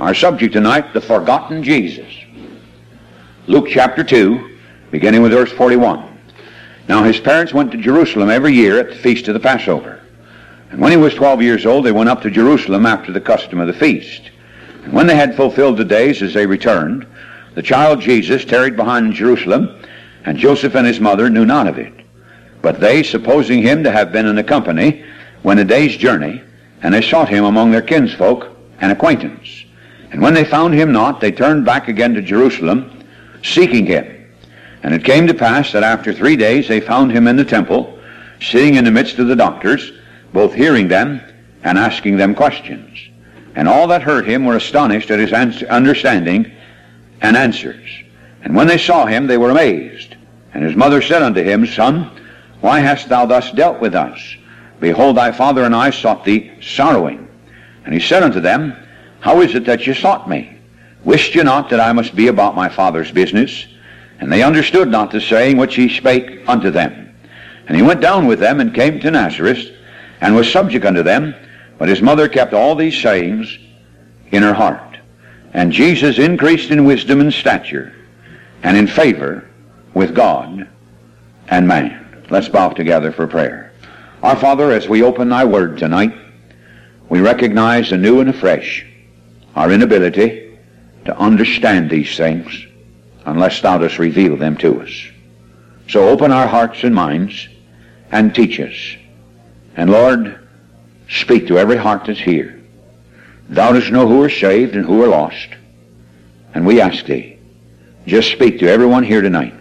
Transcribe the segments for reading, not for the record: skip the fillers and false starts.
Our subject tonight, the forgotten Jesus. Luke chapter 2, beginning with verse 41. Now his parents went to Jerusalem every year at the feast of the Passover. And when he was 12 years old, they went up to Jerusalem after the custom of the feast. And when they had fulfilled the days as they returned, the child Jesus tarried behind in Jerusalem, and Joseph and his mother knew not of it. But they, supposing him to have been in the company, went a day's journey, and they sought him among their kinsfolk and acquaintance. And when they found him not, they turned back again to Jerusalem, seeking him. And it came to pass that after 3 days they found him in the temple, sitting in the midst of the doctors, both hearing them and asking them questions. And all that heard him were astonished at his understanding and answers. And when they saw him, they were amazed. And his mother said unto him, Son, why hast thou thus dealt with us? Behold, thy father and I sought thee sorrowing. And he said unto them, How is it that ye sought me? Wist ye not that I must be about my father's business? And they understood not the saying which he spake unto them. And he went down with them and came to Nazareth, and was subject unto them. But his mother kept all these sayings in her heart. And Jesus increased in wisdom and stature, and in favor with God and man. Let's bow together for prayer. Our Father, as we open thy word tonight, we recognize anew and afresh our inability to understand these things unless thou dost reveal them to us. So open our hearts and minds and teach us. And Lord, speak to every heart that's here. Thou dost know who are saved and who are lost. And we ask thee, just speak to everyone here tonight.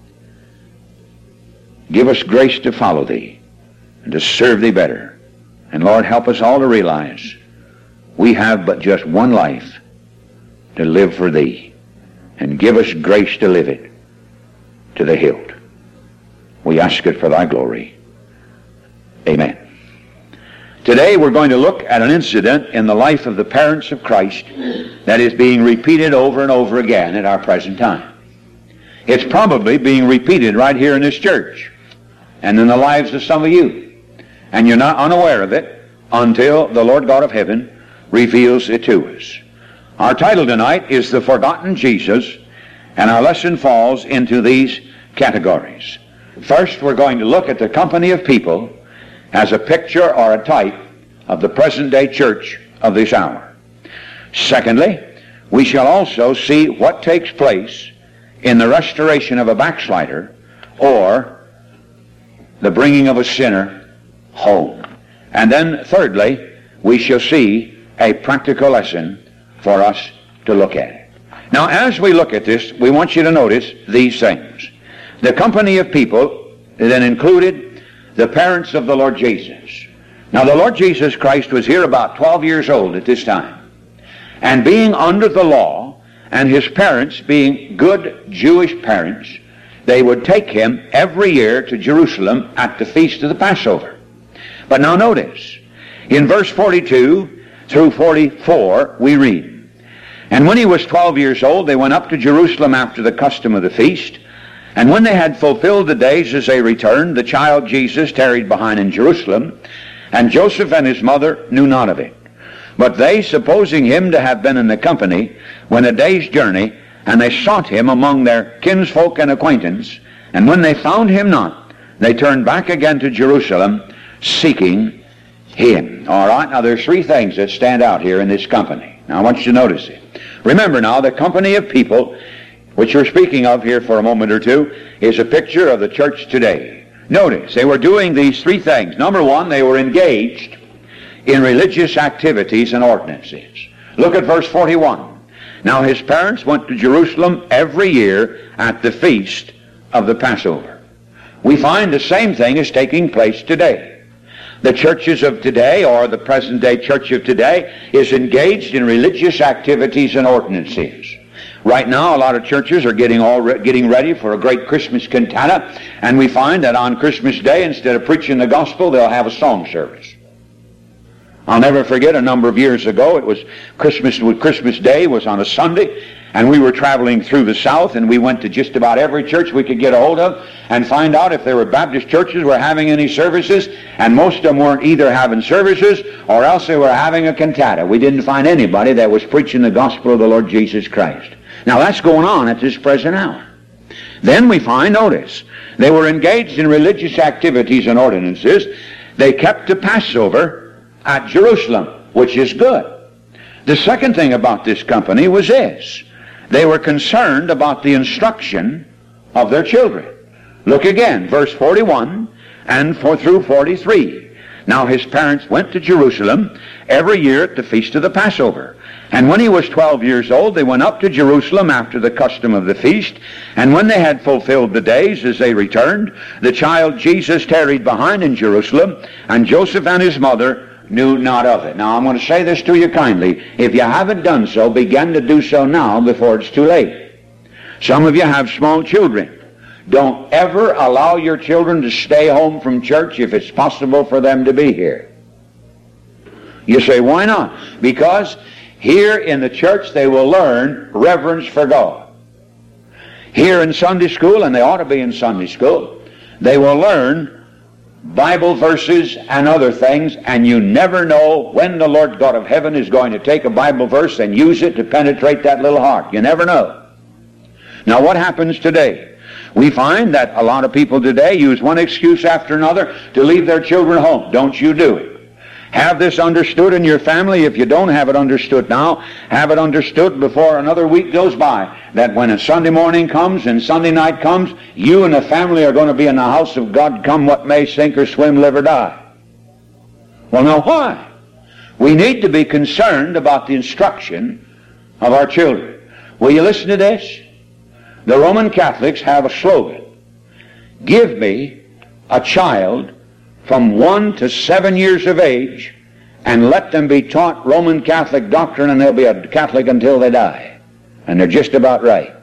Give us grace to follow thee and to serve thee better. And Lord, help us all to realize we have but just one life to live for thee. And give us grace to live it to the hilt. We ask it for thy glory. Amen. Today we're going to look at an incident in the life of the parents of Christ that is being repeated over and over again at our present time. It's probably being repeated right here in this church and in the lives of some of you. And you're not unaware of it until the Lord God of heaven reveals it to us. Our title tonight is The Forgotten Jesus, and our lesson falls into these categories. First, we're going to look at the company of people as a picture or a type of the present-day church of this hour. Secondly, we shall also see what takes place in the restoration of a backslider or the bringing of a sinner home. And then thirdly, we shall see a practical lesson for us to look at. Now, as we look at this, we want you to notice these things. The company of people then included the parents of the Lord Jesus. Now, the Lord Jesus Christ was here about 12 years old at this time. And being under the law, and his parents being good Jewish parents, they would take him every year to Jerusalem at the feast of the Passover. But now notice, in verse 42 through 44, we read, And when he was 12 years old, they went up to Jerusalem after the custom of the feast. And when they had fulfilled the days as they returned, the child Jesus tarried behind in Jerusalem, and Joseph and his mother knew not of it. But they, supposing him to have been in the company, went a day's journey, and they sought him among their kinsfolk and acquaintance. And when they found him not, they turned back again to Jerusalem, seeking him. All right, now there's three things that stand out here in this company. Now I want you to notice it. Remember now, the company of people which we're speaking of here for a moment or two is a picture of the church today. Notice, they were doing these three things. Number one, they were engaged in religious activities and ordinances. Look at verse 41. Now his parents went to Jerusalem every year at the feast of the Passover. We find the same thing is taking place today. The churches of today, or the present-day church of today, is engaged in religious activities and ordinances. Right now, a lot of churches are getting ready for a great Christmas cantata, and we find that on Christmas Day, instead of preaching the gospel, they'll have a song service. I'll never forget a number of years ago, it was Christmas Day was on a Sunday, And we were traveling through the South, and we went to just about every church we could get a hold of and find out if there were Baptist churches were having any services, and most of them weren't either having services or else they were having a cantata. We didn't find anybody that was preaching the gospel of the Lord Jesus Christ. Now that's going on at this present hour. Then we find, notice, they were engaged in religious activities and ordinances. They kept the Passover at Jerusalem, which is good. The second thing about this company was this. They were concerned about the instruction of their children. Look again, verse 41 and through 43. Now his parents went to Jerusalem every year at the feast of the Passover. And when he was 12 years old, they went up to Jerusalem after the custom of the feast. And when they had fulfilled the days as they returned, the child Jesus tarried behind in Jerusalem, and Joseph and his mother knew not of it. Now I'm going to say this to you kindly. If you haven't done so, begin to do so now before it's too late. Some of you have small children. Don't ever allow your children to stay home from church if it's possible for them to be here. You say, why not? Because here in the church they will learn reverence for God. Here in Sunday school, and they ought to be in Sunday school, they will learn Bible verses and other things, and you never know when the Lord God of heaven is going to take a Bible verse and use it to penetrate that little heart. You never know. Now what happens today? We find that a lot of people today use one excuse after another to leave their children home. Don't you do it. Have this understood in your family. If you don't have it understood now, have it understood before another week goes by, that when a Sunday morning comes and Sunday night comes, you and the family are going to be in the house of God, come what may, sink or swim, live or die. Well, now why? We need to be concerned about the instruction of our children. Will you listen to this? The Roman Catholics have a slogan. Give me a child from 1 to 7 years of age, and let them be taught Roman Catholic doctrine, and they'll be a Catholic until they die. And they're just about right.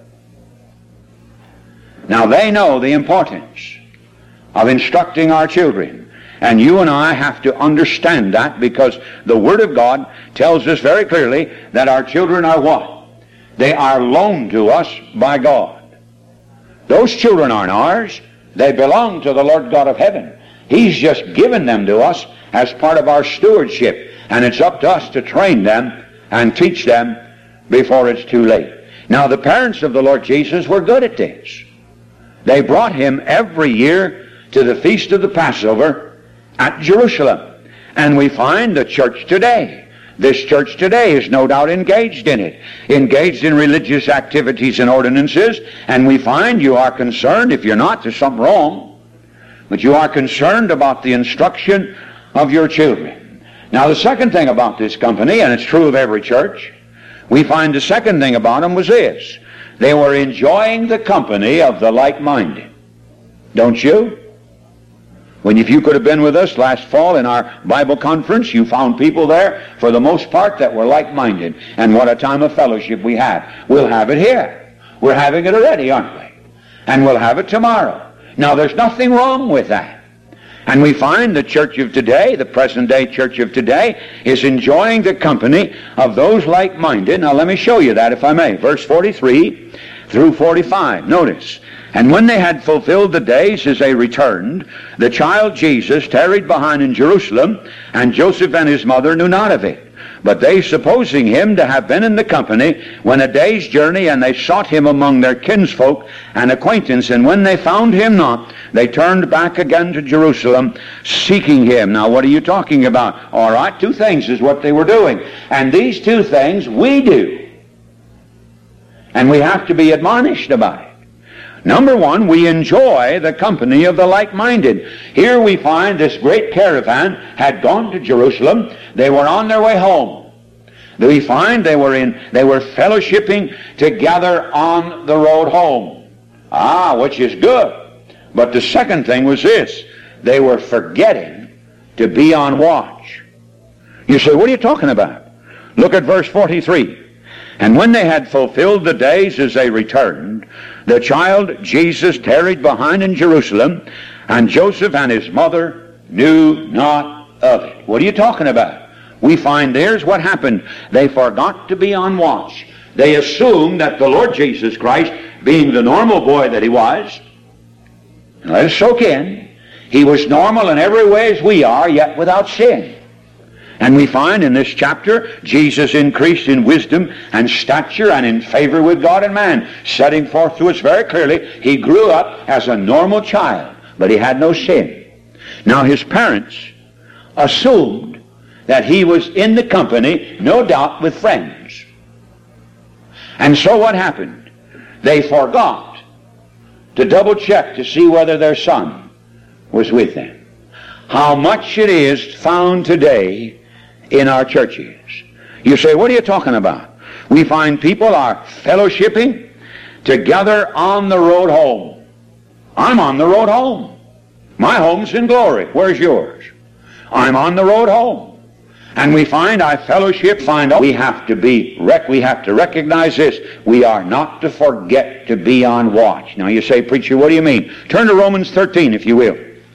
Now they know the importance of instructing our children. And you and I have to understand that, because the Word of God tells us very clearly that our children are what? They are loaned to us by God. Those children aren't ours. They belong to the Lord God of heaven. He's just given them to us as part of our stewardship, and it's up to us to train them and teach them before it's too late. Now the parents of the Lord Jesus were good at this. They brought him every year to the feast of the Passover at Jerusalem. And we find the church today, this church today is no doubt engaged in it, engaged in religious activities and ordinances, and we find you are concerned. If you're not, there's something wrong. But you are concerned about the instruction of your children. Now the second thing about this company, and it's true of every church, we find the second thing about them was this. They were enjoying the company of the like-minded. Don't you? If you could have been with us last fall in our Bible conference, you found people there, for the most part, that were like-minded. And what a time of fellowship we had. We'll have it here. We're having it already, aren't we? And we'll have it tomorrow. Now, there's nothing wrong with that. And we find the church of today, the present-day church of today, is enjoying the company of those like-minded. Now, let me show you that, if I may. Verse 43 through 45. Notice. And when they had fulfilled the days as they returned, the child Jesus tarried behind in Jerusalem, and Joseph and his mother knew not of it. But they, supposing him to have been in the company, went a day's journey, and they sought him among their kinsfolk and acquaintance. And when they found him not, they turned back again to Jerusalem, seeking him. Now, what are you talking about? All right, two things is what they were doing. And these two things we do. And we have to be admonished about it. Number one, we enjoy the company of the like-minded. Here we find this great caravan had gone to Jerusalem. They were on their way home. We find they were fellowshipping together on the road home. Which is good. But the second thing was this. They were forgetting to be on watch. You say, what are you talking about? Look at verse 43. And when they had fulfilled the days as they returned, the child Jesus tarried behind in Jerusalem, and Joseph and his mother knew not of it. What are you talking about? We find there's what happened. They forgot to be on watch. They assumed that the Lord Jesus Christ, being the normal boy that he was, and let us soak in, he was normal in every way as we are, yet without sin. And we find in this chapter, Jesus increased in wisdom and stature and in favor with God and man, setting forth to us very clearly, he grew up as a normal child, but he had no sin. Now his parents assumed that he was in the company, no doubt, with friends. And so what happened? They forgot to double check to see whether their son was with them. How much it is found today in our churches. You say, what are you talking about? We find people are fellowshipping together on the road home. I'm on the road home. My home's in glory. Where's yours? I'm on the road home. And we find our fellowship, we have to recognize this. We are not to forget to be on watch. Now you say, preacher, what do you mean? Turn to Romans 13, if you will.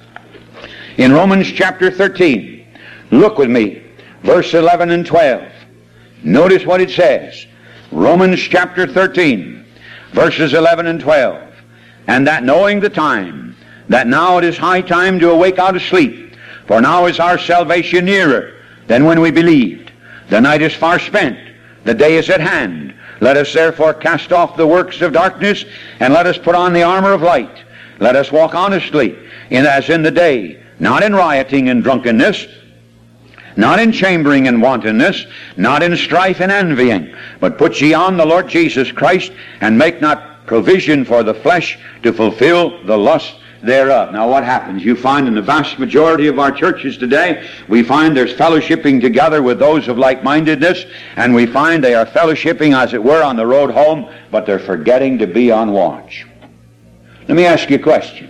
In Romans chapter 13, look with me, verse 11 and 12. Notice what it says. Romans chapter 13, verses 11 and 12. And that knowing the time, that now it is high time to awake out of sleep, for now is our salvation nearer than when we believed. The night is far spent, the day is at hand. Let us therefore cast off the works of darkness, and let us put on the armor of light. Let us walk honestly, as in the day, not in rioting and drunkenness, not in chambering and wantonness, not in strife and envying, but put ye on the Lord Jesus Christ, and make not provision for the flesh to fulfill the lust thereof. Now what happens? You find in the vast majority of our churches today, we find there's fellowshipping together with those of like-mindedness, and we find they are fellowshipping, as it were, on the road home, but they're forgetting to be on watch. Let me ask you a question.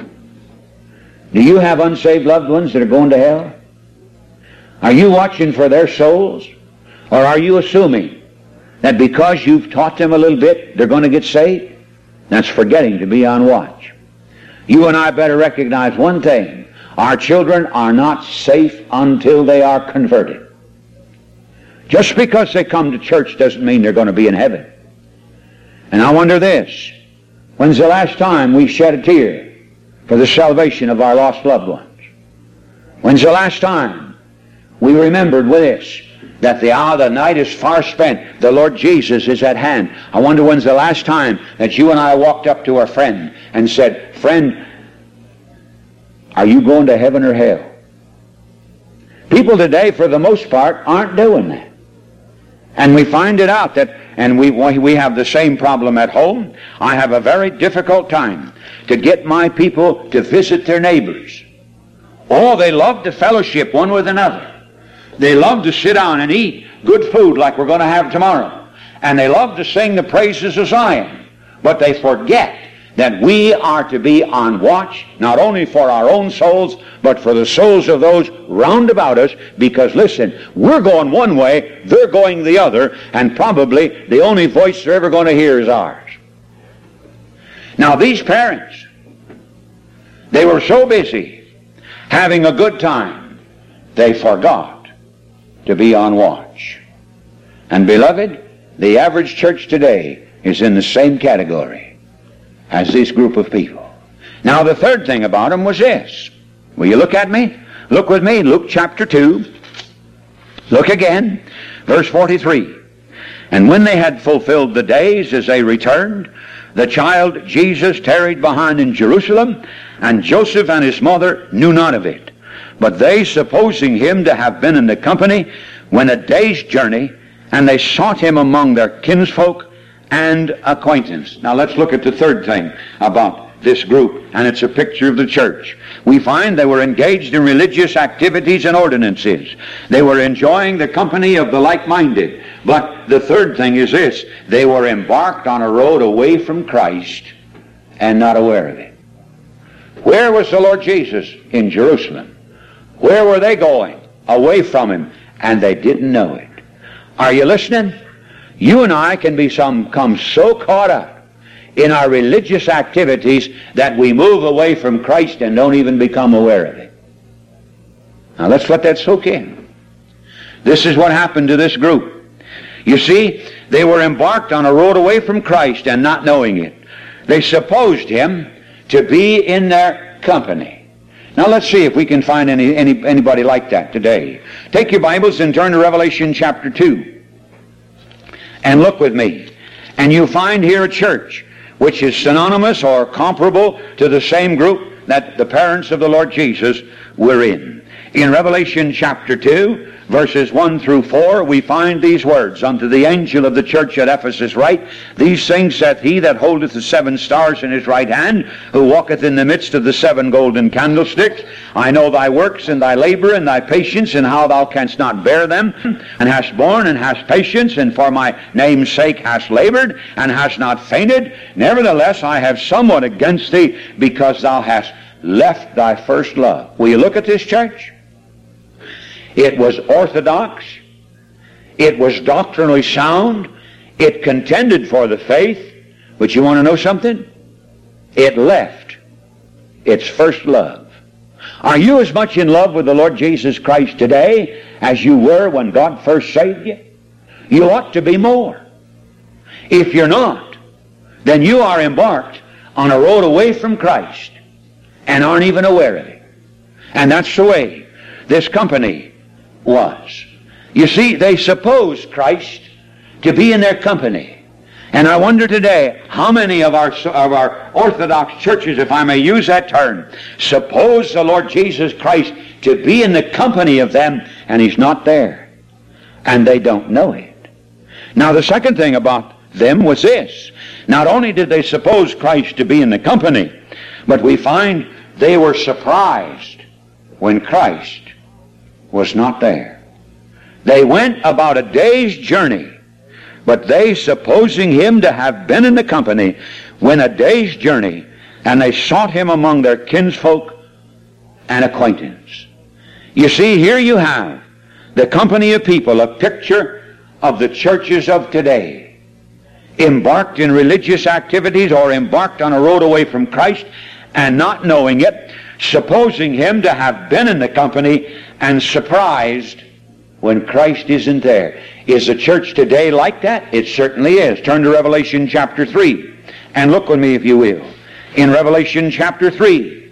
Do you have unsaved loved ones that are going to hell? Are you watching for their souls? Or are you assuming that because you've taught them a little bit, they're going to get saved? That's forgetting to be on watch. You and I better recognize one thing. Our children are not safe until they are converted. Just because they come to church doesn't mean they're going to be in heaven. And I wonder this. When's the last time we shed a tear for the salvation of our lost loved ones? When's the last time we remembered with this that the hour of the night is far spent, the Lord Jesus is at hand? I wonder when's the last time that you and I walked up to our friend and said, friend, are you going to heaven or hell? People today, for the most part, aren't doing that. And we find it out that, and we have the same problem at home. I have a very difficult time to get my people to visit their neighbors. Oh, they love to fellowship one with another. They love to sit down and eat good food like we're going to have tomorrow. And they love to sing the praises of Zion. But they forget that we are to be on watch, not only for our own souls, but for the souls of those round about us, because listen, we're going one way, they're going the other, and probably the only voice they're ever going to hear is ours. Now these parents, they were so busy having a good time, they forgot to be on watch. And beloved, the average church today is in the same category as this group of people. Now the third thing about them was this. Will you look at me? Look with me, Luke chapter 2. Look again, verse 43. And when they had fulfilled the days as they returned, the child Jesus tarried behind in Jerusalem, and Joseph and his mother knew not of it. But they, supposing him to have been in the company, went a day's journey, and they sought him among their kinsfolk and acquaintance. Now let's look at the third thing about this group, and it's a picture of the church. We find they were engaged in religious activities and ordinances. They were enjoying the company of the like-minded. But the third thing is this: they were embarked on a road away from Christ and not aware of it. Where was the Lord Jesus? In Jerusalem. Where were they going? Away from him, and they didn't know it. Are you listening? You and I can become so caught up in our religious activities that we move away from Christ and don't even become aware of it. Now let's let that soak in. This is what happened to this group. You see, they were embarked on a road away from Christ and not knowing it. They supposed him to be in their company. Now let's see if we can find anybody like that today. Take your Bibles and turn to Revelation chapter 2. And look with me. And you'll find here a church which is synonymous or comparable to the same group that the parents of the Lord Jesus were in. In Revelation chapter 2, verses 1 through 4, we find these words. Unto the angel of the church at Ephesus write, These things saith he that holdeth the 7 stars in his right hand, who walketh in the midst of the 7 golden candlesticks. I know thy works and thy labor and thy patience, and how thou canst not bear them, and hast borne and hast patience, and for my name's sake hast labored, and hast not fainted. Nevertheless, I have somewhat against thee, because thou hast left thy first love. Will you look at this church? It was orthodox. It was doctrinally sound. It contended for the faith. But you want to know something? It left its first love. Are you as much in love with the Lord Jesus Christ today as you were when God first saved you? You ought to be more. If you're not, then you are embarked on a road away from Christ and aren't even aware of it. And that's the way this company was. You see, they supposed Christ to be in their company. And I wonder today, how many of our Orthodox churches, if I may use that term, suppose the Lord Jesus Christ to be in the company of them, and He's not there. And they don't know it. Now, the second thing about them was this. Not only did they suppose Christ to be in the company, but we find they were surprised when Christ was not there. They went about a day's journey, but they, supposing him to have been in the company, went a day's journey, and they sought him among their kinsfolk and acquaintance. You see, here you have the company of people, a picture of the churches of today, embarked in religious activities or embarked on a road away from Christ and not knowing it, supposing him to have been in the company and surprised when Christ isn't there. Is the church today like that? It certainly is. Turn to Revelation chapter 3 and look with me, if you will. In Revelation chapter 3,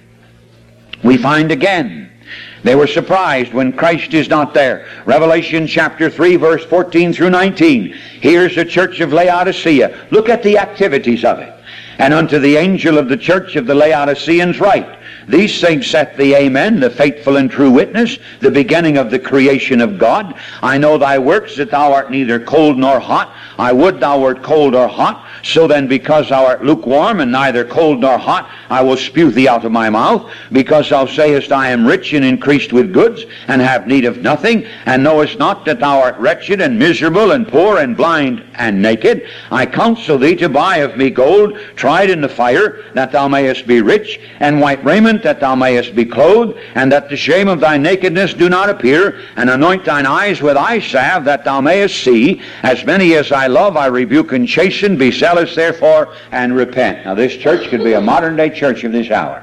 we find again they were surprised when Christ is not there. Revelation chapter 3, verse 14 through 19. Here's the church of Laodicea. Look at the activities of it. And unto the angel of the church of the Laodiceans write, These things saith the Amen, the faithful and true witness, the beginning of the creation of God. I know thy works, that thou art neither cold nor hot. I would thou wert cold or hot. So then, because thou art lukewarm and neither cold nor hot, I will spew thee out of my mouth. Because thou sayest, I am rich and increased with goods, and have need of nothing, and knowest not that thou art wretched and miserable and poor and blind and naked. I counsel thee to buy of me gold, tried in the fire, that thou mayest be rich, and white raiment, that thou mayest be clothed, and that the shame of thy nakedness do not appear, and anoint thine eyes with eye salve, that thou mayest see. As many as I love, I rebuke and chasten. Be zealous therefore, and repent. Now this church could be a modern-day church of this hour.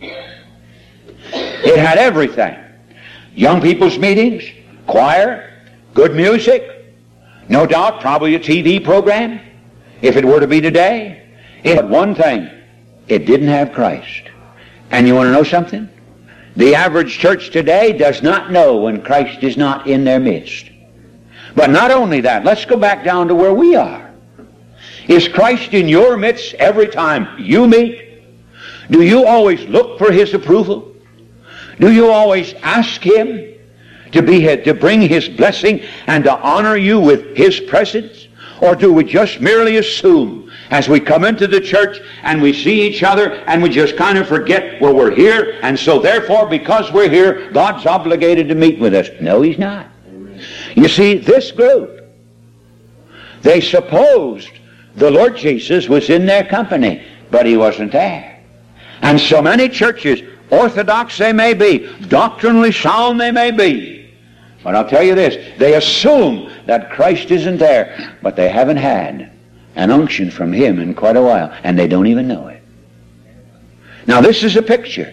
It had everything. Young people's meetings, choir, good music, no doubt probably a TV program, if it were to be today. It had one thing. It didn't have Christ. And you want to know something? The average church today does not know when Christ is not in their midst. But not only that, let's go back down to where we are. Is Christ in your midst every time you meet? Do you always look for His approval? Do you always ask Him to bring His blessing and to honor you with His presence? Or do we just merely assume as we come into the church and we see each other and we just kind of forget, well, we're here, and so therefore because we're here, God's obligated to meet with us? No, He's not. You see, this group, they supposed the Lord Jesus was in their company, but He wasn't there. And so many churches, orthodox they may be, doctrinally sound they may be, but I'll tell you this, they assume that Christ isn't there, but they haven't had an unction from Him in quite a while, and they don't even know it. Now this is a picture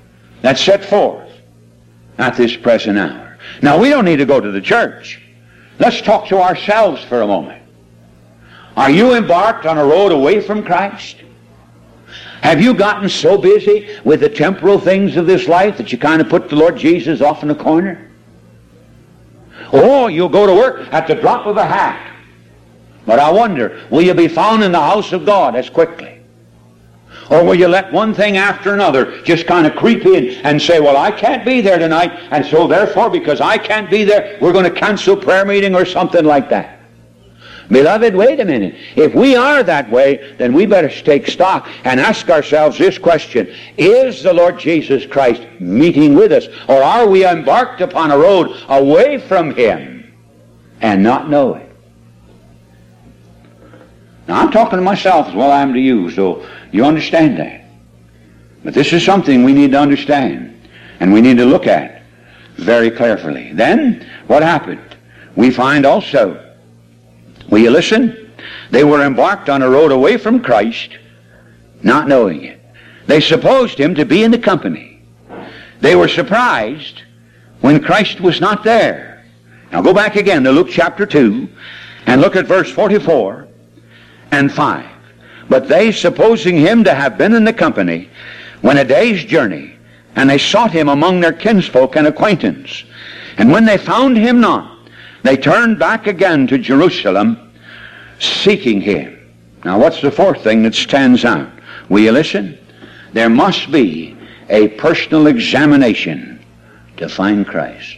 that's set forth at this present hour. Now we don't need to go to the church Let's talk to ourselves for a moment. Are you embarked on a road away from Christ? Have you gotten so busy with the temporal things of this life that you kind of put the Lord Jesus off in the corner? Oh, you'll go to work at the drop of a hat. But I wonder, will you be found in the house of God as quickly? Or will you let one thing after another just kind of creep in and say, well, I can't be there tonight, and so therefore, because I can't be there, we're going to cancel prayer meeting or something like that. Beloved, wait a minute. If we are that way, then we better take stock and ask ourselves this question: is the Lord Jesus Christ meeting with us, or are we embarked upon a road away from Him and not know it? Now, I'm talking to myself as well as I am to you, so you understand that. But this is something we need to understand, and we need to look at very carefully. Then, what happened? We find also, will you listen? They were embarked on a road away from Christ, not knowing it. They supposed Him to be in the company. They were surprised when Christ was not there. Now go back again to Luke chapter 2 and look at verse 44 and 5. But they, supposing Him to have been in the company, went a day's journey, and they sought Him among their kinsfolk and acquaintance. And when they found Him not, they turned back again to Jerusalem, seeking Him. Now what's the fourth thing that stands out? Will you listen? There must be a personal examination to find Christ.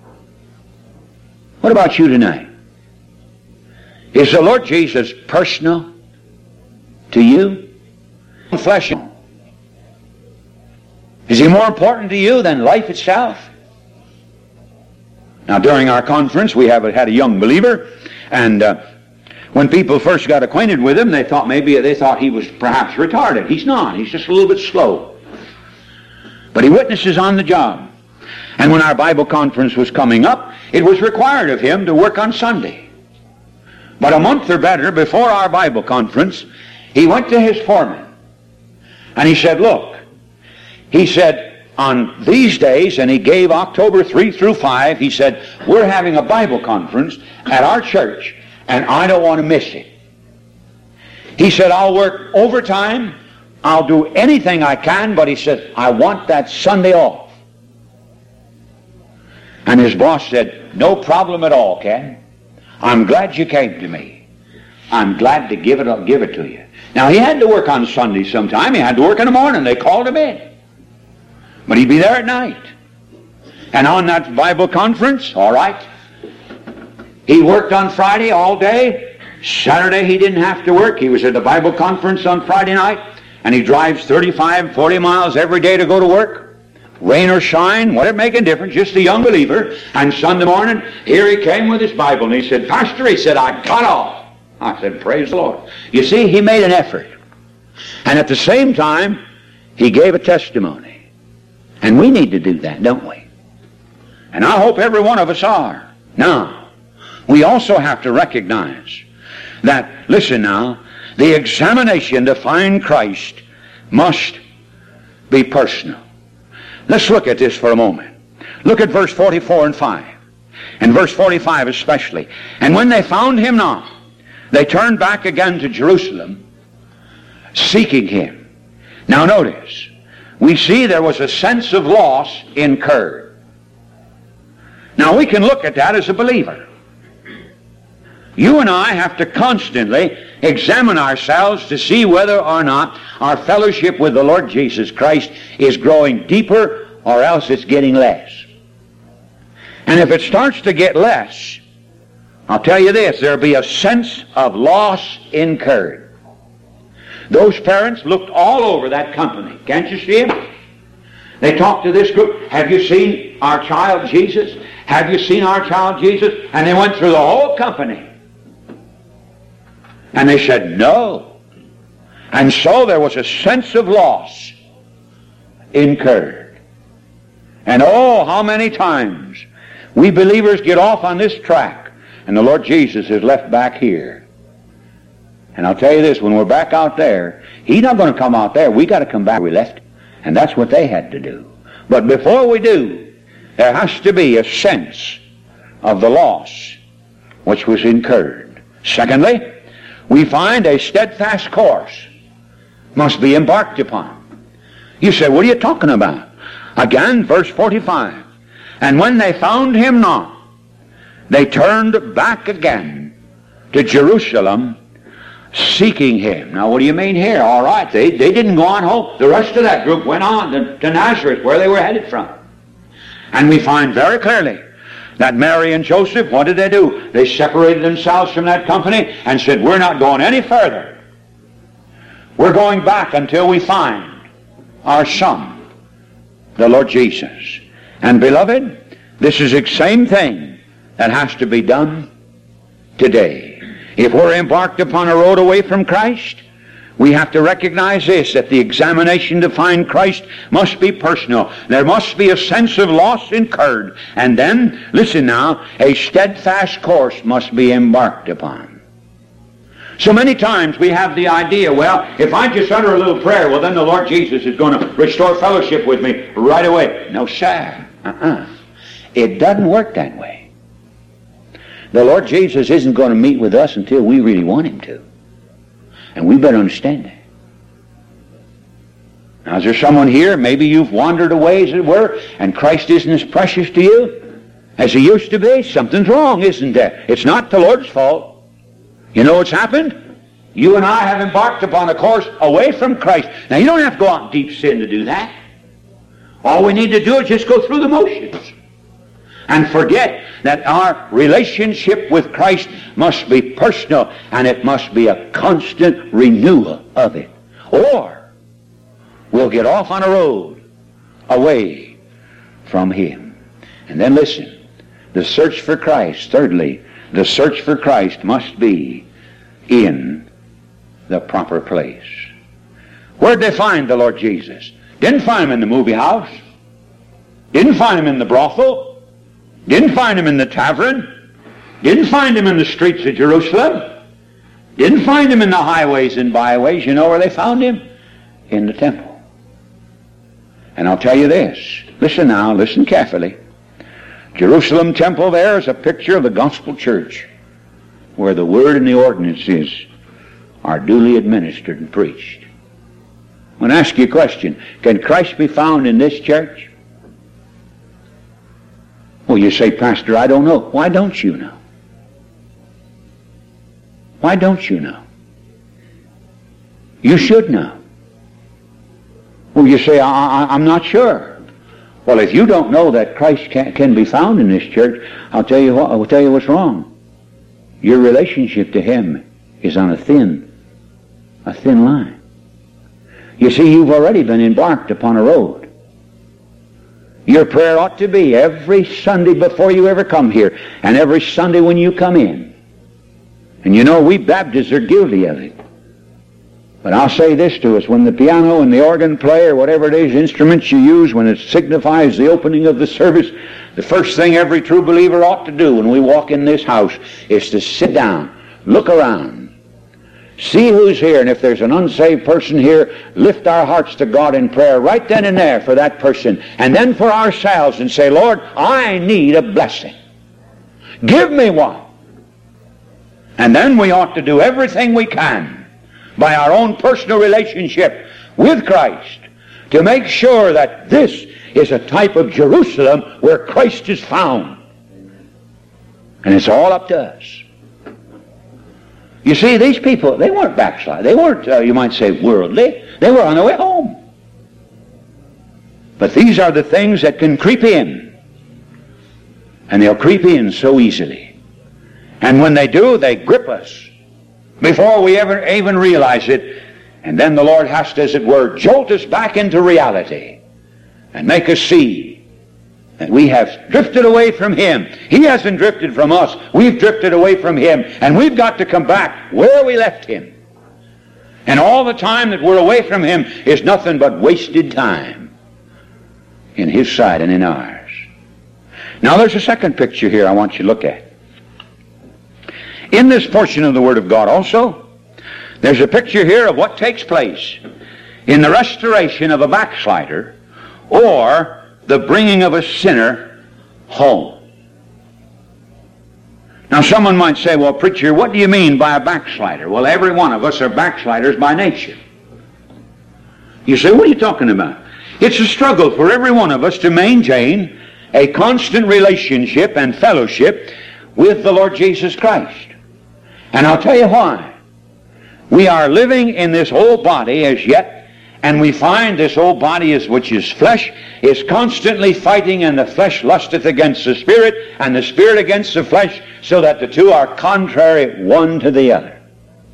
What about you tonight? Is the Lord Jesus personal to you? Flesh. Is He more important to you than life itself? Now, during our conference, we had a young believer, and when people first got acquainted with him, they thought he was perhaps retarded. He's not. He's just a little bit slow. But he witnesses on the job. And when our Bible conference was coming up, it was required of him to work on Sunday. But a month or better before our Bible conference, he went to his foreman, and he said, look, he said, on these days, and he gave October 3 through 5, he said, we're having a Bible conference at our church, and I don't want to miss it. He said, I'll work overtime, I'll do anything I can, but he said, I want that Sunday off. And his boss said, no problem at all, Ken. I'm glad you came to me. I'm glad to give it to you. Now, he had to work on Sunday sometime. He had to work in the morning. They called him in. But he'd be there at night. And on that Bible conference, all right, he worked on Friday all day. Saturday he didn't have to work. He was at the Bible conference on Friday night, and he drives 35, 40 miles every day to go to work. Rain or shine, what it make a difference, just a young believer. And Sunday morning, here he came with his Bible, and he said, Pastor, he said, I got off. I said, praise the Lord. You see, he made an effort. And at the same time, he gave a testimony. And we need to do that, don't we? And I hope every one of us are. Now, we also have to recognize that, listen now, the examination to find Christ must be personal. Let's look at this for a moment. Look at verse 44 and 5. And verse 45 especially. And when they found Him not, they turned back again to Jerusalem, seeking Him. Now notice, we see there was a sense of loss incurred. Now we can look at that as a believer. You and I have to constantly examine ourselves to see whether or not our fellowship with the Lord Jesus Christ is growing deeper or else it's getting less. And if it starts to get less, I'll tell you this, there'll be a sense of loss incurred. Those parents looked all over that company. Can't you see them? They talked to this group. Have you seen our child Jesus? Have you seen our child Jesus? And they went through the whole company. And they said, no. And so there was a sense of loss incurred. And oh, how many times we believers get off on this track, and the Lord Jesus is left back here. And I'll tell you this, when we're back out there, He's not going to come out there. We got to come back where we left Him. And that's what they had to do. But before we do, there has to be a sense of the loss which was incurred. Secondly, we find a steadfast course must be embarked upon. You say, what are you talking about? Again, verse 45. And when they found him not, they turned back again to Jerusalem, seeking him. Now, what do you mean here? All right, they didn't go on home. The rest of that group went on to Nazareth, where they were headed from. And we find very clearly that Mary and Joseph, what did they do? They separated themselves from that company and said, we're not going any further. We're going back until we find our son, the Lord Jesus. And beloved, this is the same thing that has to be done today. If we're embarked upon a road away from Christ, we have to recognize this, that the examination to find Christ must be personal. There must be a sense of loss incurred. And then, listen now, a steadfast course must be embarked upon. So many times we have the idea, well, if I just utter a little prayer, well, then the Lord Jesus is going to restore fellowship with me right away. No, sir. It doesn't work that way. The Lord Jesus isn't going to meet with us until we really want him to. And we better understand that. Now, is there someone here, maybe you've wandered away, as it were, and Christ isn't as precious to you as he used to be? Something's wrong, isn't there? It's not the Lord's fault. You know what's happened? You and I have embarked upon a course away from Christ. Now, you don't have to go out in deep sin to do that. All we need to do is just go through the motions and forget that our relationship with Christ must be personal, and it must be a constant renewal of it. Or we'll get off on a road away from him. And then listen, the search for Christ, thirdly, the search for Christ must be in the proper place. Where'd they find the Lord Jesus? Didn't find him in the movie house. Didn't find him in the brothel. Didn't find him in the tavern. Didn't find him in the streets of Jerusalem. Didn't find him in the highways and byways. You know where they found him? In the temple. And I'll tell you this. Listen now, listen carefully. Jerusalem temple there is a picture of the gospel church, where the word and the ordinances are duly administered and preached. I'm going to ask you a question. Can Christ be found in this church? Well, you say, Pastor, I don't know. Why don't you know? Why don't you know? You should know. Well, you say, I'm not sure. Well, if you don't know that Christ can be found in this church, I'll tell you what's wrong. Your relationship to him is on a thin line. You see, you've already been embarked upon a road. Your prayer ought to be every Sunday before you ever come here, and every Sunday when you come in. And you know, we Baptists are guilty of it. But I'll say this to us, when the piano and the organ play, or whatever it is, instruments you use, when it signifies the opening of the service, the first thing every true believer ought to do when we walk in this house is to sit down, look around, see who's here, and if there's an unsaved person here, lift our hearts to God in prayer right then and there for that person, and then for ourselves, and say, Lord, I need a blessing. Give me one. And then we ought to do everything we can by our own personal relationship with Christ to make sure that this is a type of Jerusalem where Christ is found. And it's all up to us. You see, these people, they weren't backsliding. They weren't, you might say, worldly. They were on their way home. But these are the things that can creep in. And they'll creep in so easily. And when they do, they grip us before we ever even realize it. And then the Lord has to, as it were, jolt us back into reality and make us see that we have drifted away from him. He hasn't drifted from us. We've drifted away from him. And we've got to come back where we left him. And all the time that we're away from him is nothing but wasted time in his sight and in ours. Now there's a second picture here I want you to look at. In this portion of the Word of God also, there's a picture here of what takes place in the restoration of a backslider or the bringing of a sinner home. Now someone might say, well, preacher, what do you mean by a backslider? Well, every one of us are backsliders by nature. You say, what are you talking about? It's a struggle for every one of us to maintain a constant relationship and fellowship with the Lord Jesus Christ. And I'll tell you why. We are living in this old body as yet, and we find this old body, which is flesh, is constantly fighting, and the flesh lusteth against the Spirit, and the Spirit against the flesh, so that the two are contrary one to the other.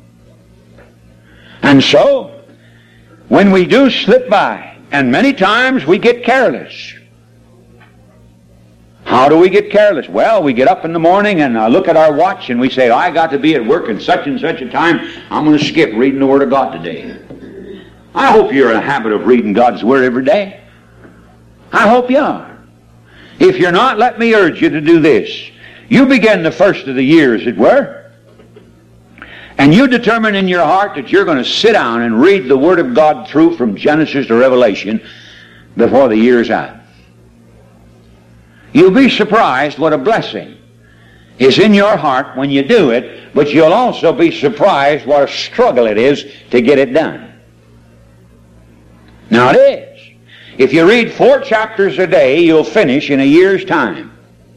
And so, when we do slip by, and many times we get careless. How do we get careless? Well, we get up in the morning and look at our watch and we say, I got to be at work at such and such a time. I'm going to skip reading the Word of God today. I hope you're in a habit of reading God's Word every day. I hope you are. If you're not, let me urge you to do this. You begin the first of the year, as it were, and you determine in your heart that you're going to sit down and read the Word of God through from Genesis to Revelation before the year's out. You'll be surprised what a blessing is in your heart when you do it, but you'll also be surprised what a struggle it is to get it done. Now it is. If you read 4 chapters a day, you'll finish in a year's time.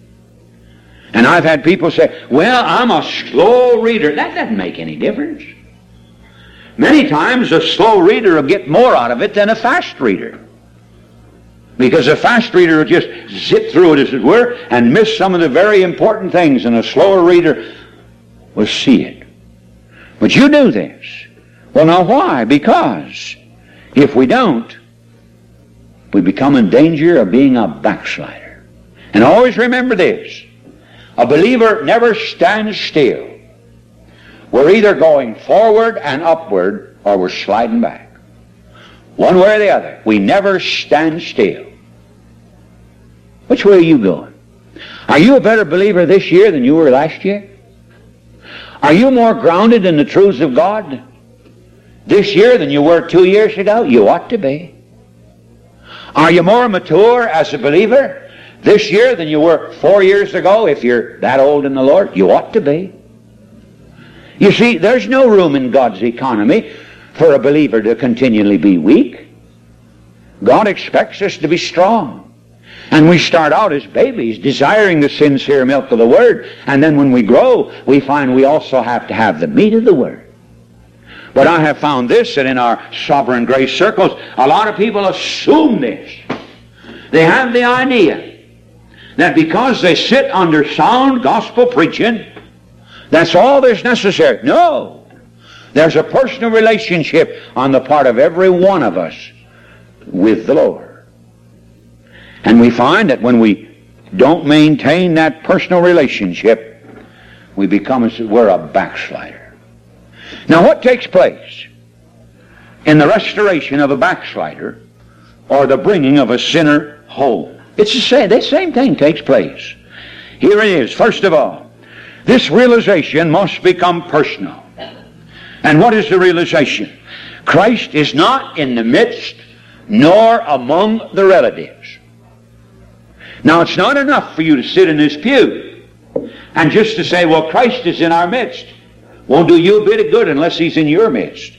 And I've had people say, well, I'm a slow reader. That doesn't make any difference. Many times a slow reader will get more out of it than a fast reader. Because a fast reader will just zip through it, as it were, and miss some of the very important things, and a slower reader will see it. But you do this. Well, now why? Because if we don't, we become in danger of being a backslider. And always remember this. A believer never stands still. We're either going forward and upward, or we're sliding back. One way or the other. We never stand still. Which way are you going? Are you a better believer this year than you were last year? Are you more grounded in the truths of God this year than you were 2 years ago? You ought to be. Are you more mature as a believer this year than you were 4 years ago, if you're that old in the Lord? You ought to be. You see, there's no room in God's economy for a believer to continually be weak. God expects us to be strong. And we start out as babies, desiring the sincere milk of the Word. And then when we grow, we find we also have to have the meat of the Word. But I have found this, that in our sovereign grace circles, a lot of people assume this. They have the idea that because they sit under sound gospel preaching, that's all that's necessary. No! There's a personal relationship on the part of every one of us with the Lord. And we find that when we don't maintain that personal relationship, we become, as it were, a backslider. Now what takes place in the restoration of a backslider or the bringing of a sinner home? It's the same thing takes place. Here it is. First of all, this realization must become personal. And what is the realization? Christ is not in the midst nor among the relatives. Now, it's not enough for you to sit in this pew and just to say, well, Christ is in our midst. Won't do you a bit of good unless He's in your midst.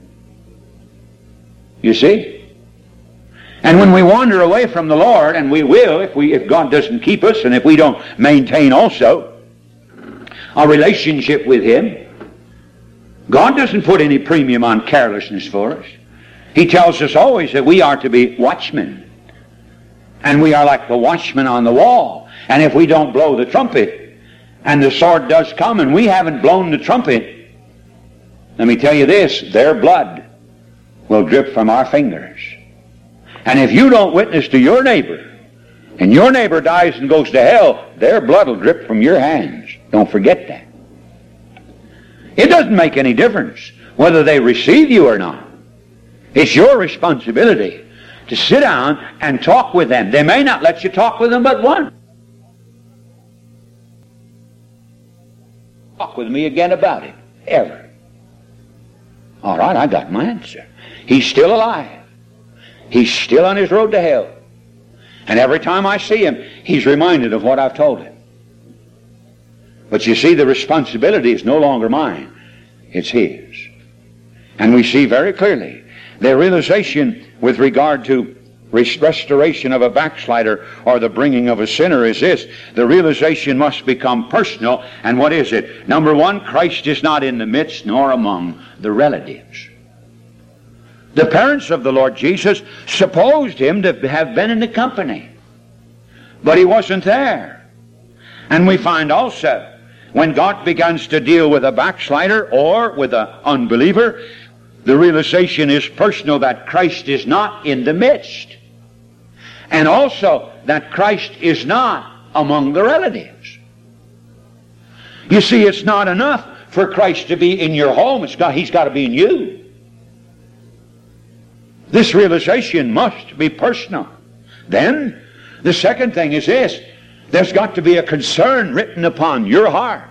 You see? And when we wander away from the Lord, and we will if God doesn't keep us, and if we don't maintain also a relationship with Him, God doesn't put any premium on carelessness for us. He tells us always that we are to be watchmen. And we are like the watchman on the wall. And if we don't blow the trumpet, and the sword does come, and we haven't blown the trumpet, let me tell you this, their blood will drip from our fingers. And if you don't witness to your neighbor, and your neighbor dies and goes to hell, their blood will drip from your hands. Don't forget that. It doesn't make any difference whether they receive you or not. It's your responsibility to sit down and talk with them. They may not let you talk with them but once. Talk with me again about it. Ever. All right, I got my answer. He's still alive. He's still on his road to hell. And every time I see him, he's reminded of what I've told him. But you see, the responsibility is no longer mine. It's His. And we see very clearly the realization with regard to restoration of a backslider or the bringing of a sinner is this. The realization must become personal. And what is it? Number one, Christ is not in the midst nor among the relatives. The parents of the Lord Jesus supposed Him to have been in the company, but He wasn't there. And we find also, when God begins to deal with a backslider or with an unbeliever, the realization is personal that Christ is not in the midst. And also that Christ is not among the relatives. You see, it's not enough for Christ to be in your home. He's got to be in you. This realization must be personal. Then, the second thing is this. There's got to be a concern written upon your heart.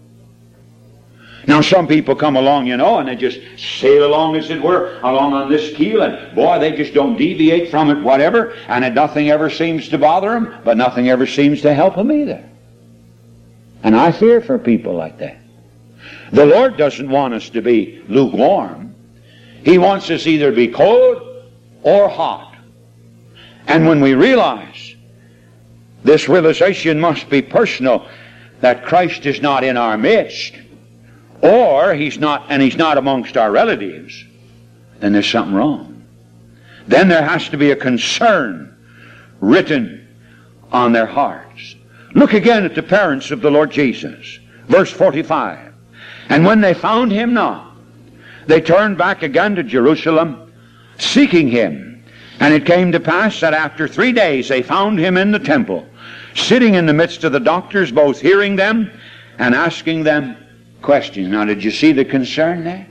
Now, some people come along, and they just sail along, as it were, along on this keel, and boy, they just don't deviate from it, whatever, and nothing ever seems to bother them, but nothing ever seems to help them either. And I fear for people like that. The Lord doesn't want us to be lukewarm. He wants us either to be cold or hot. And when we realize this realization must be personal, that Christ is not in our midst, or He's not amongst our relatives, then there's something wrong. Then there has to be a concern written on their hearts. Look again at the parents of the Lord Jesus. Verse 45. And when they found Him not, they turned back again to Jerusalem, seeking Him. And it came to pass that after 3 days they found Him in the temple, sitting in the midst of the doctors, both hearing them and asking them questions. Now, did you see the concern there?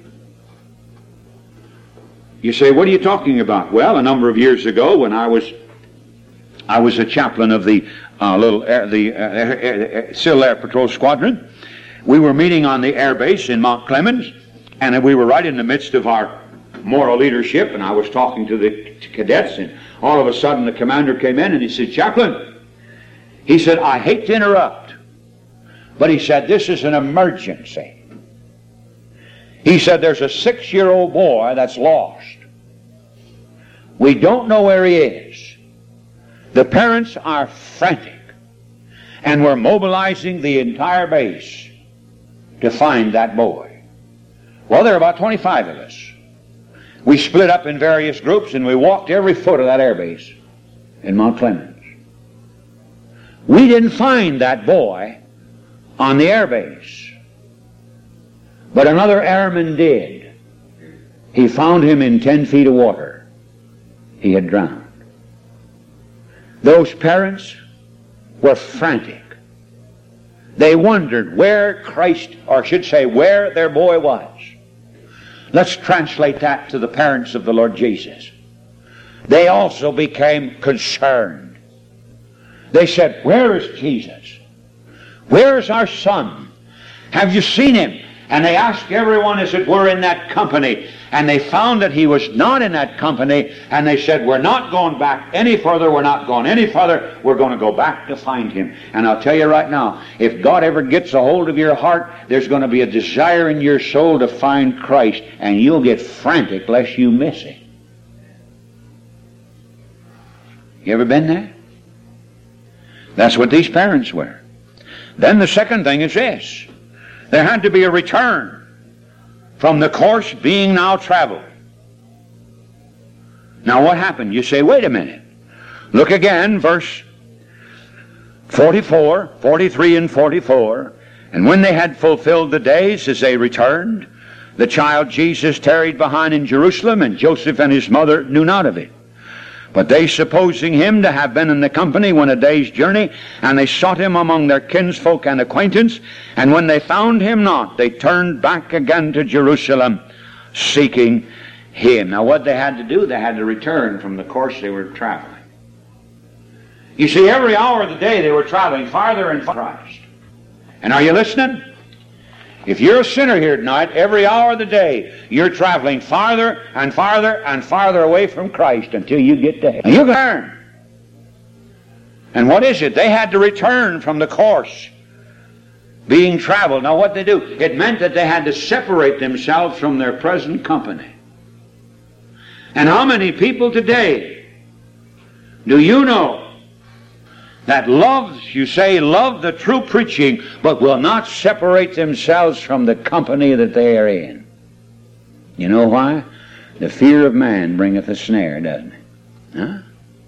You say, what are you talking about? Well, a number of years ago, when I was a chaplain of the Civil Air Patrol Squadron, we were meeting on the air base in Mount Clemens, and we were right in the midst of our moral leadership, and I was talking to the cadets, and all of a sudden the commander came in and he said, Chaplain, he said, I hate to interrupt, but he said, this is an emergency. He said, there's a 6-year-old boy that's lost. We don't know where he is. The parents are frantic, and we're mobilizing the entire base to find that boy. Well, there are about 25 of us. We split up in various groups, and we walked every foot of that air base in Mount Clemens. We didn't find that boy on the air base, but another airman did. He found him in 10 feet of water. He had drowned. Those parents were frantic. They wondered where Christ, or should say, where their boy was. Let's translate that to the parents of the Lord Jesus. They also became concerned. They said, where is Jesus? Where is our son? Have you seen him? And they asked everyone, as it were, in that company. And they found that he was not in that company. And they said, we're not going back any further. We're not going any further. We're going to go back to find him. And I'll tell you right now, if God ever gets a hold of your heart, there's going to be a desire in your soul to find Christ. And you'll get frantic lest you miss it. You ever been there? That's what these parents were. Then the second thing is this. There had to be a return from the course being now traveled. Now what happened? You say, wait a minute. Look again, verse 44, 43 and 44. And when they had fulfilled the days as they returned, the child Jesus tarried behind in Jerusalem, and Joseph and his mother knew not of it. But they, supposing him to have been in the company, went a day's journey, and they sought him among their kinsfolk and acquaintance. And when they found him not, they turned back again to Jerusalem, seeking him. Now what they had to do, they had to return from the course they were traveling. You see, every hour of the day they were traveling farther and farther from Christ. And are you listening? If you're a sinner here tonight, every hour of the day, you're traveling farther and farther and farther away from Christ until you get to heaven. And you're going to return. And what is it? They had to return from the course being traveled. Now what they do? It meant that they had to separate themselves from their present company. And how many people today do you know that loves, you say, love the true preaching, but will not separate themselves from the company that they are in? You know why? The fear of man bringeth a snare, doesn't it? Huh?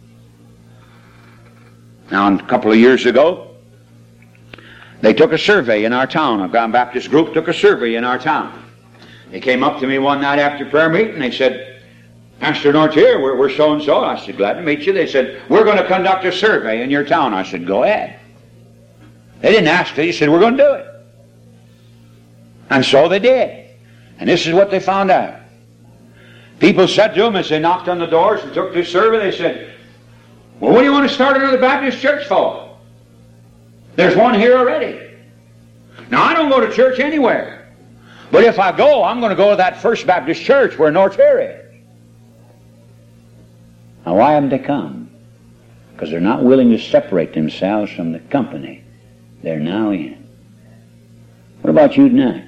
Now, a couple of years ago, they took a survey in our town. A Grand Baptist group took a survey in our town. They came up to me one night after prayer meeting, and they said, Pastor Nortier, we're so-and-so. I said, glad to meet you. They said, we're going to conduct a survey in your town. I said, go ahead. They didn't ask me. They said, we're going to do it. And so they did. And this is what they found out. People said to them as they knocked on the doors and took this survey, they said, well, what do you want to start another Baptist church for? There's one here already. Now, I don't go to church anywhere. But if I go, I'm going to go to that First Baptist church where Nortier is. Now, why haven't they come? Because they're not willing to separate themselves from the company they're now in. What about you tonight?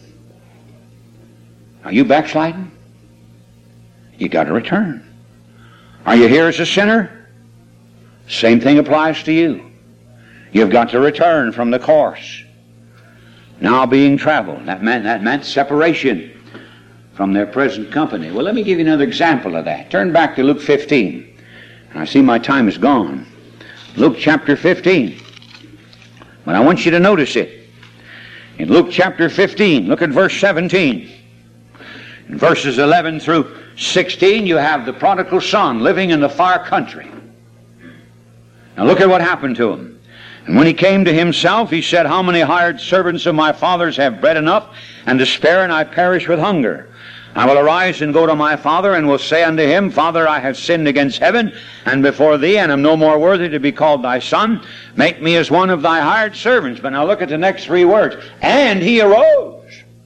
Are you backsliding? You got to return. Are you here as a sinner? Same thing applies to you. You've got to return from the course. Now being traveled. That meant separation from their present company. Well, let me give you another example of that. Turn back to Luke 15. And I see my time is gone. Luke chapter 15. But I want you to notice it. In Luke chapter 15, look at verse 17. In verses 11 through 16, you have the prodigal son living in the far country. Now look at what happened to him. And when he came to himself, he said, how many hired servants of my father's have bread enough and to spare, and I perish with hunger? I will arise and go to my father, and will say unto him, Father, I have sinned against heaven and before thee, and am no more worthy to be called thy son. Make me as one of thy hired servants. But now look at the next three words. And he arose.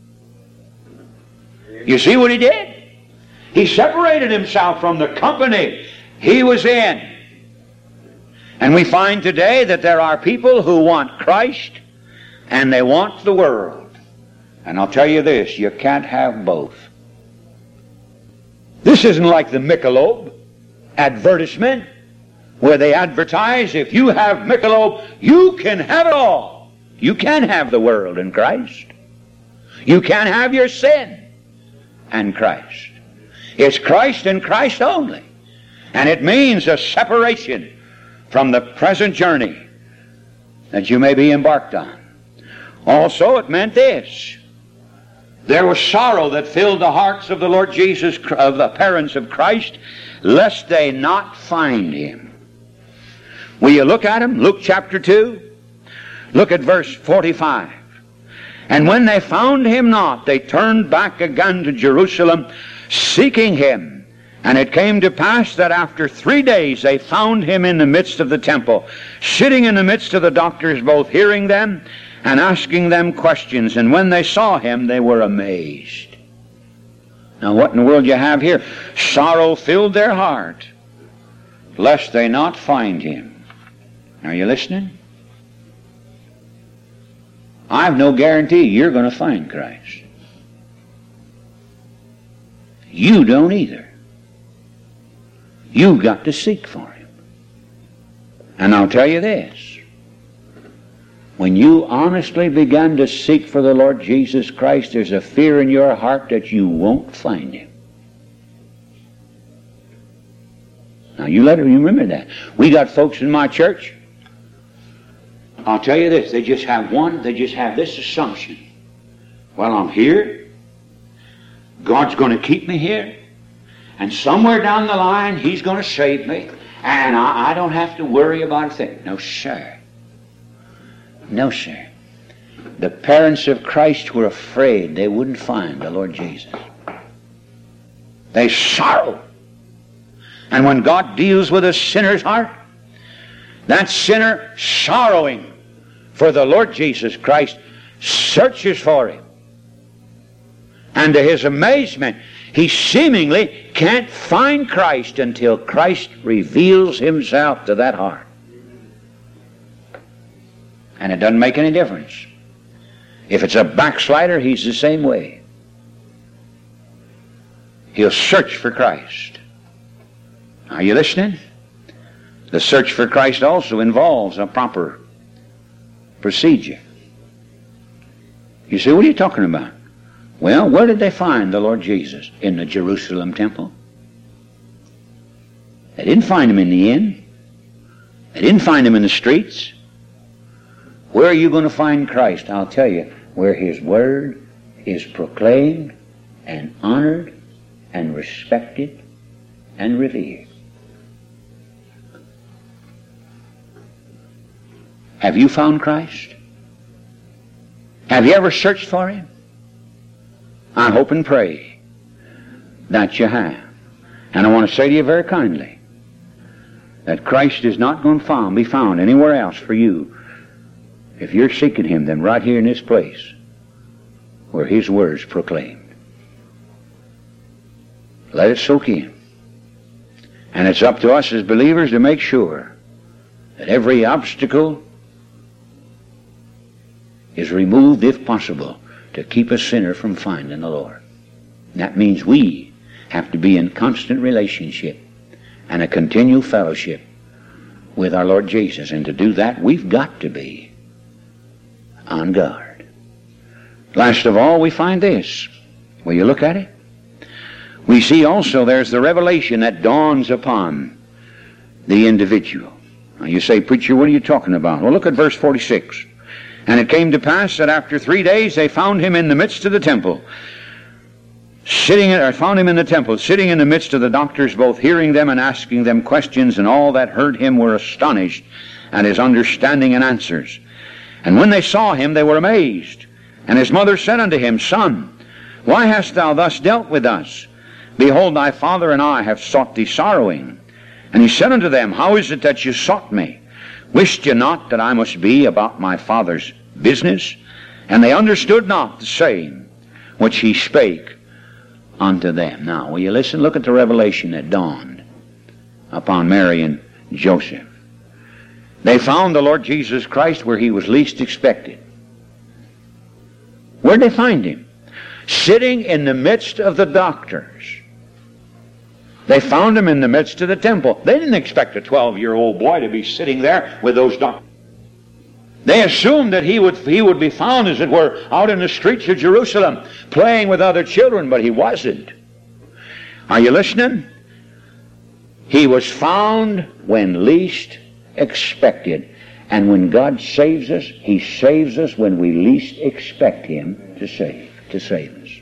You see what he did? He separated himself from the company he was in. And we find today that there are people who want Christ and they want the world. And I'll tell you this, you can't have both. This isn't like the Michelob advertisement where they advertise, if you have Michelob, you can have it all. You can have the world and Christ. You can have your sin and Christ. It's Christ and Christ only. And it means a separation from the present journey that you may be embarked on. Also, it meant this. There was sorrow that filled the hearts of the Lord Jesus, of the parents of Christ, lest they not find him. Will you look at him? Luke chapter 2. Look at verse 45. And when they found him not, they turned back again to Jerusalem, seeking him. And it came to pass that after 3 days they found him in the midst of the temple, sitting in the midst of the doctors, both hearing them and asking them questions. And when they saw him, they were amazed. Now what in the world you have here? Sorrow filled their heart, lest they not find him. Are you listening? I have no guarantee you're going to find Christ. You don't either. You've got to seek for him. And I'll tell you this. When you honestly begin to seek for the Lord Jesus Christ, there's a fear in your heart that you won't find him. Now you remember that. We got folks in my church, I'll tell you this, they just have this assumption. Well, I'm here. God's going to keep me here. And somewhere down the line, he's going to save me. And I don't have to worry about a thing. No, sir. No, sir. The parents of Christ were afraid they wouldn't find the Lord Jesus. They sorrow. And when God deals with a sinner's heart, that sinner sorrowing for the Lord Jesus Christ searches for him. And to his amazement, he seemingly can't find Christ until Christ reveals himself to that heart. And it doesn't make any difference If it's a backslider, he's the same way. He'll search for Christ. Are you listening? The search for Christ also involves a proper procedure. You say, what are you talking about? Well, where did they find the Lord Jesus? In the Jerusalem temple. They didn't find him in the inn. They didn't find him in the streets. Where are you going to find Christ? I'll tell you, where his word is proclaimed and honored and respected and revered. Have you found Christ? Have you ever searched for him? I hope and pray that you have. And I want to say to you very kindly that Christ is not going to be found anywhere else for you. If you're seeking him, then right here in this place where his word's proclaimed. Let it soak in. And it's up to us as believers to make sure that every obstacle is removed, if possible, to keep a sinner from finding the Lord. And that means we have to be in constant relationship and a continual fellowship with our Lord Jesus. And to do that, we've got to be on guard. Last of all, we find this. Will you look at it? We see also there's the revelation that dawns upon the individual. Now you say, preacher, what are you talking about? Well, look at verse 46. And it came to pass that after 3 days they found him in the midst of the temple, sitting in the midst of the doctors, both hearing them and asking them questions, and all that heard him were astonished at his understanding and answers. And when they saw him, they were amazed. And his mother said unto him, Son, why hast thou thus dealt with us? Behold, thy father and I have sought thee sorrowing. And he said unto them, How is it that you sought me? Wist ye not that I must be about my father's business? And they understood not the saying which he spake unto them. Now, will you listen? Look at the revelation that dawned upon Mary and Joseph. They found the Lord Jesus Christ where he was least expected. Where'd they find him? Sitting in the midst of the doctors. They found him in the midst of the temple. They didn't expect a 12-year-old boy to be sitting there with those doctors. They assumed that he would be found, as it were, out in the streets of Jerusalem, playing with other children, but he wasn't. Are you listening? He was found when least expected. And when God saves us, he saves us when we least expect him to save us.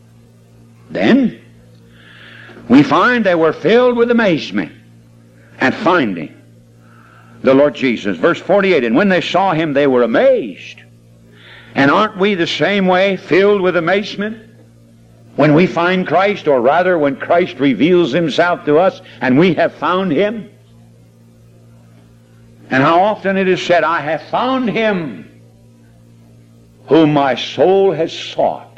Then we find they were filled with amazement at finding the Lord Jesus. Verse 48, and when they saw him, they were amazed. And aren't we the same way, filled with amazement, when we find Christ, or rather when Christ reveals himself to us and we have found him? And how often it is said, I have found him whom my soul has sought.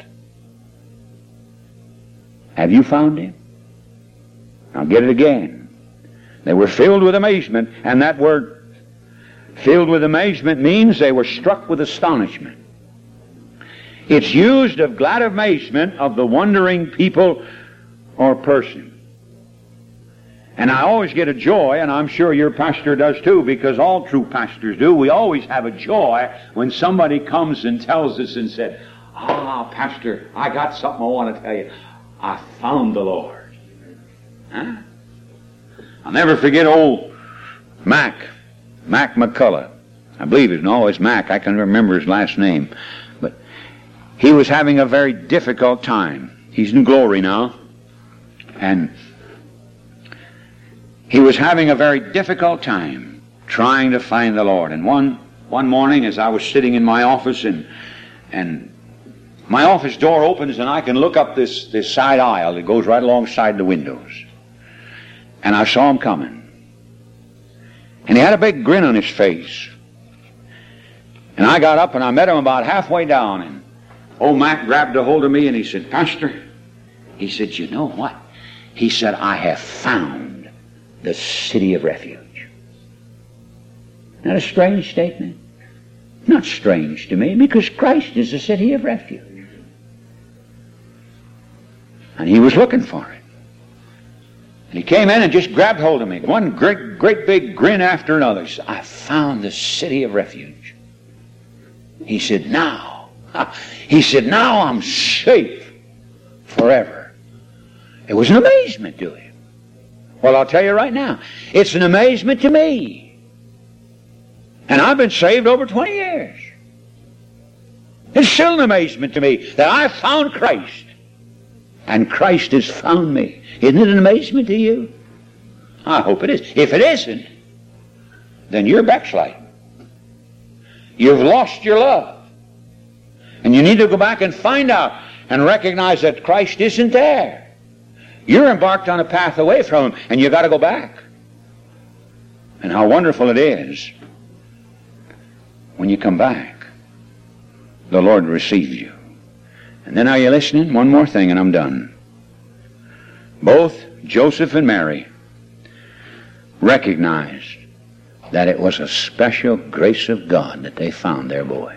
Have you found him? I'll get it again. They were filled with amazement, and that word filled with amazement means they were struck with astonishment. It's used of glad amazement of the wondering people or person. And I always get a joy, and I'm sure your pastor does too, because all true pastors do. We always have a joy when somebody comes and tells us and said, Pastor, I got something I want to tell you. I found the Lord. Huh? I'll never forget old Mac McCullough. I believe it's always Mac. I can remember his last name. But he was having a very difficult time. He's in glory now. And he was having a very difficult time trying to find the Lord. And one morning as I was sitting in my office, and my office door opens and I can look up this side aisle that goes right alongside the windows. And I saw him coming. And he had a big grin on his face. And I got up and I met him about halfway down. And old Mac grabbed a hold of me and he said, Pastor, he said, you know what? He said, I have found the city of refuge. Isn't that a strange statement? Not strange to me, because Christ is a city of refuge. And he was looking for it. And he came in and just grabbed hold of me. One great big grin after another. He said, I found the city of refuge. He said, now I'm safe forever. It was an amazement to him. Well, I'll tell you right now, it's an amazement to me. And I've been saved over 20 years. It's still an amazement to me that I found Christ. And Christ has found me. Isn't it an amazement to you? I hope it is. If it isn't, then you're backsliding. You've lost your love. And you need to go back and find out and recognize that Christ isn't there. You're embarked on a path away from him, and you've got to go back. And how wonderful it is when you come back. The Lord receives you. And then, are you listening? One more thing and I'm done. Both Joseph and Mary recognized that it was a special grace of God that they found their boy.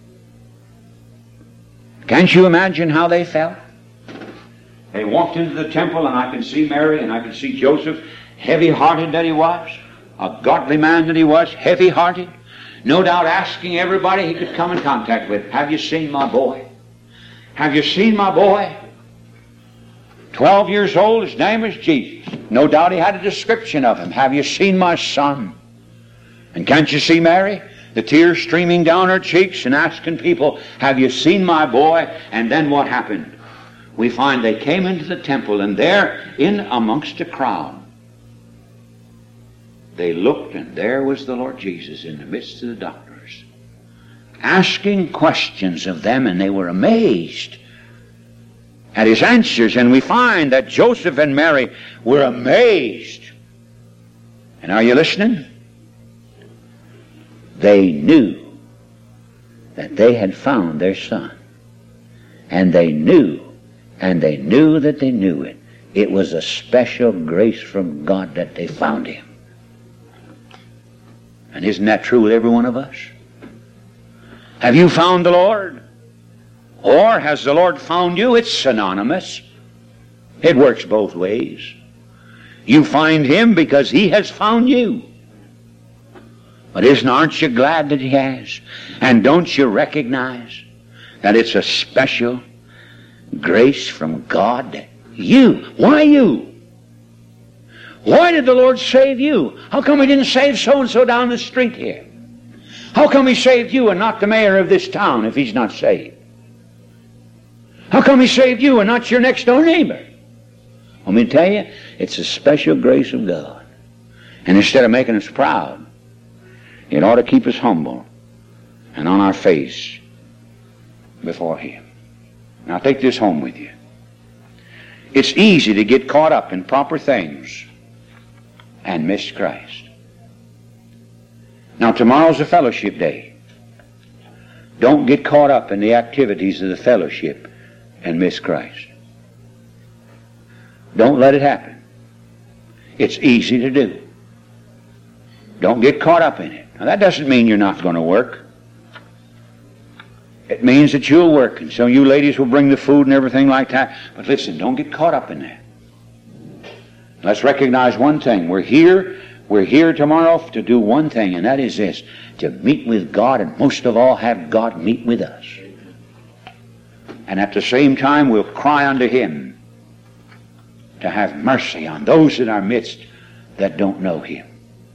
Can't you imagine how they felt? They walked into the temple, and I can see Mary and I can see Joseph, heavy-hearted that he was, a godly man that he was, heavy-hearted, no doubt asking everybody he could come in contact with, have you seen my boy? Have you seen my boy? 12 years old, his name is Jesus. No doubt he had a description of him. Have you seen my son? And can't you see Mary? The tears streaming down her cheeks and asking people, have you seen my boy? And then what happened? We find they came into the temple, and there, in amongst the crowd, they looked, and there was the Lord Jesus in the midst of the doctors, asking questions of them, and they were amazed at his answers. And we find that Joseph and Mary were amazed. And are you listening? They knew that they had found their son. And they knew that they knew it. It was a special grace from God that they found him. And isn't that true with every one of us? Have you found the Lord? Or has the Lord found you? It's synonymous. It works both ways. You find him because he has found you. But aren't you glad that he has? And don't you recognize that it's a special grace from God? You. Why you? Why did the Lord save you? How come he didn't save so-and-so down the street here? How come he saved you and not the mayor of this town if he's not saved? How come he saved you and not your next door neighbor? Let me tell you, it's a special grace of God. And instead of making us proud, it ought to keep us humble and on our face before him. Now take this home with you. It's easy to get caught up in proper things and miss Christ. Now tomorrow's a fellowship day. Don't get caught up in the activities of the fellowship and miss Christ. Don't let it happen. It's easy to do. Don't get caught up in it. Now that doesn't mean you're not going to work. It means that you'll work, and so you ladies will bring the food and everything like that. But listen, don't get caught up in that. Let's recognize one thing. We're here tomorrow to do one thing, and that is this: to meet with God, and most of all have God meet with us. And at the same time we'll cry unto him to have mercy on those in our midst that don't know him.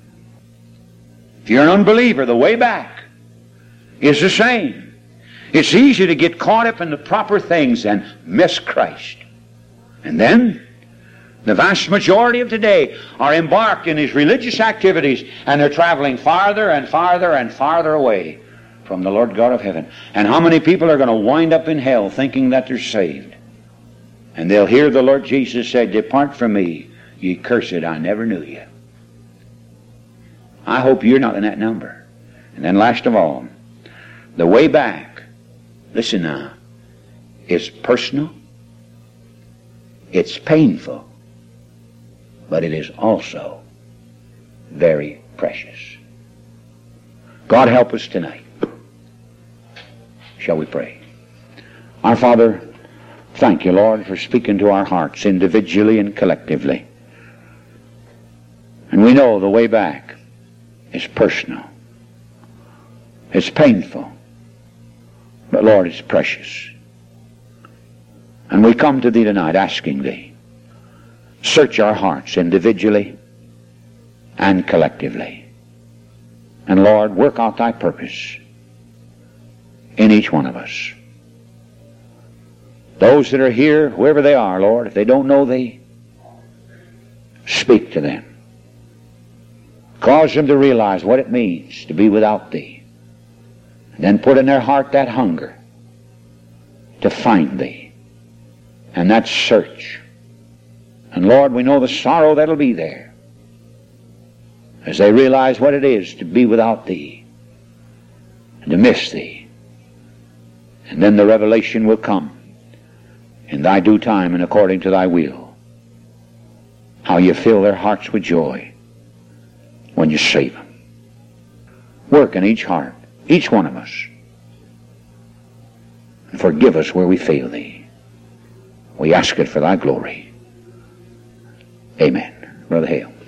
If you're an unbeliever, the way back is the same. It's easy to get caught up in the proper things and miss Christ. And then the vast majority of today are embarked in these religious activities, and they're traveling farther and farther and farther away from the Lord God of heaven. And how many people are going to wind up in hell thinking that they're saved? And they'll hear the Lord Jesus say, "Depart from me, ye cursed, I never knew you." I hope you're not in that number. And then last of all, the way back, listen now, is personal, it's painful, but it is also very precious. God help us tonight Shall we pray? Our Father, thank you, Lord, for speaking to our hearts individually and collectively. And we know the way back is personal. It's painful. But Lord, it's precious. And we come to Thee tonight asking Thee, search our hearts individually and collectively. And Lord, work out Thy purpose in each one of us. Those that are here, whoever they are, Lord, if they don't know Thee, speak to them. Cause them to realize what it means to be without Thee. And then put in their heart that hunger to find Thee and that search. And Lord, we know the sorrow that'll be there as they realize what it is to be without Thee and to miss Thee. And then the revelation will come in Thy due time and according to Thy will, how You fill their hearts with joy when You save them. Work in each heart, each one of us, and forgive us where we fail Thee. We ask it for Thy glory. Amen. Brother Hale.